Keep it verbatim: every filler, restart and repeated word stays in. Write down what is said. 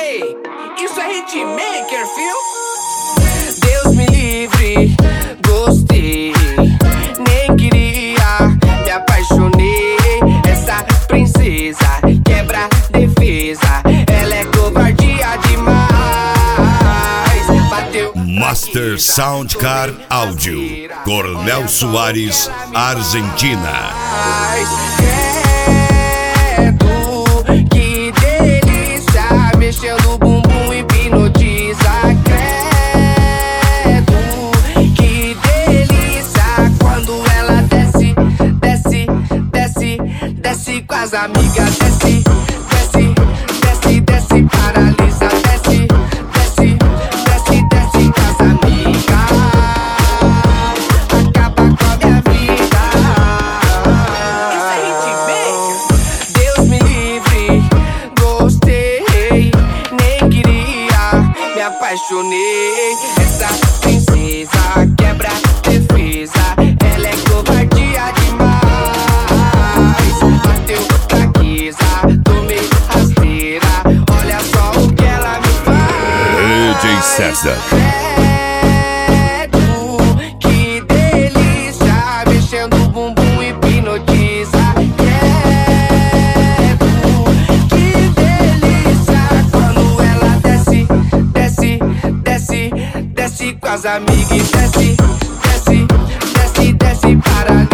Ei, isso é hitmaker, fio? Deus me livre, gostei, nem queria, me apaixonei. Essa princesa quebra defesa, ela é covardia demais. Bateu Master Soundcar Áudio, Cornel Soares, Argentina. Credo, que delícia, mexendo o bumbum hipnotiza. Credo, que delícia, quando ela desce, desce, desce, desce com as amigas. Desce, desce, desce, desce, paralisa. Desce, desce, desce, desce com as amigas. Acaba com a minha vida. Isso é hitmaker. Deus me livre, gostei, nem queria, me apaixonei. Essa princesa quebra defesa, ela é covardia demais. Bateu fraqueza, tomei rasteira, olha só o que ela me faz. D J César. Credo, que delícia, mexendo o bumbum hipnotiza. Credo, que delícia, quando ela desce, desce, desce, desce com as amigas. Desce, desce, desce, desce, para